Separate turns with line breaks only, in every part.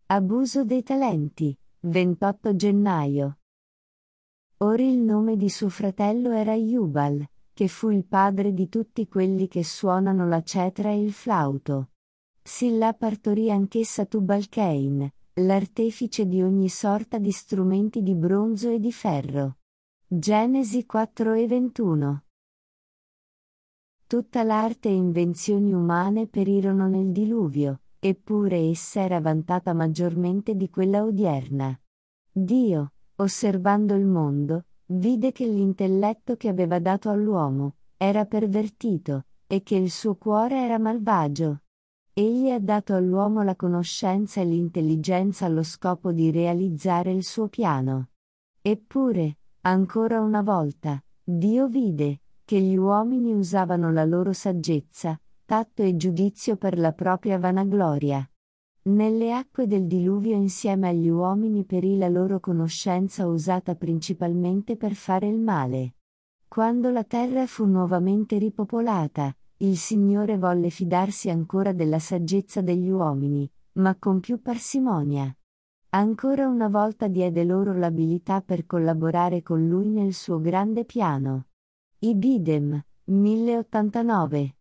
Abuso dei talenti, 28 gennaio. Ora il nome di suo fratello era Jubal, che fu il padre di tutti quelli che suonano la cetra e il flauto. Silla partorì anch'essa Tubal-Cain, l'artefice di ogni sorta di strumenti di bronzo e di ferro. Genesi 4:21. Tutta l'arte e invenzioni umane perirono nel diluvio, eppure essa era vantata maggiormente di quella odierna. Dio, osservando il mondo, vide che l'intelletto che aveva dato all'uomo era pervertito, e che il suo cuore era malvagio. Egli ha dato all'uomo la conoscenza e l'intelligenza allo scopo di realizzare il suo piano. Eppure, ancora una volta, Dio vide che gli uomini usavano la loro saggezza, tatto e giudizio per la propria vanagloria. Nelle acque del diluvio insieme agli uomini perì la loro conoscenza usata principalmente per fare il male. Quando la terra fu nuovamente ripopolata, il Signore volle fidarsi ancora della saggezza degli uomini, ma con più parsimonia. Ancora una volta diede loro l'abilità per collaborare con Lui nel suo grande piano. Ibidem, 1089.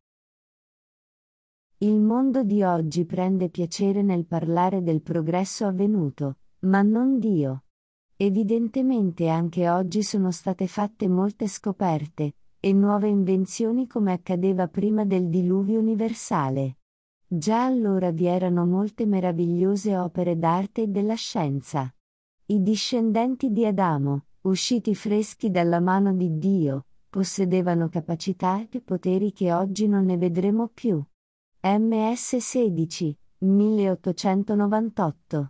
Il mondo di oggi prende piacere nel parlare del progresso avvenuto, ma non Dio. Evidentemente anche oggi sono state fatte molte scoperte, e nuove invenzioni come accadeva prima del diluvio universale. Già allora vi erano molte meravigliose opere d'arte e della scienza. I discendenti di Adamo, usciti freschi dalla mano di Dio, possedevano capacità e poteri che oggi non ne vedremo più. MS 16, 1898.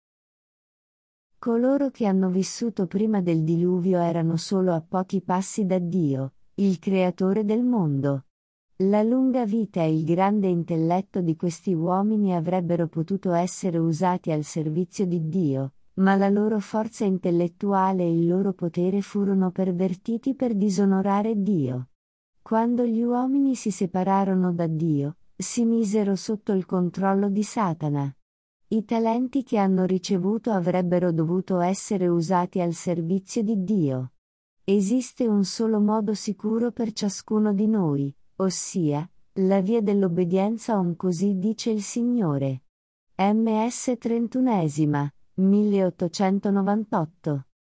Coloro che hanno vissuto prima del diluvio erano solo a pochi passi da Dio, il creatore del mondo. La lunga vita e il grande intelletto di questi uomini avrebbero potuto essere usati al servizio di Dio, ma la loro forza intellettuale e il loro potere furono pervertiti per disonorare Dio. Quando gli uomini si separarono da Dio, si misero sotto il controllo di Satana. I talenti che hanno ricevuto avrebbero dovuto essere usati al servizio di Dio. Esiste un solo modo sicuro per ciascuno di noi, ossia, la via dell'obbedienza così dice il Signore. MS 31, 1898.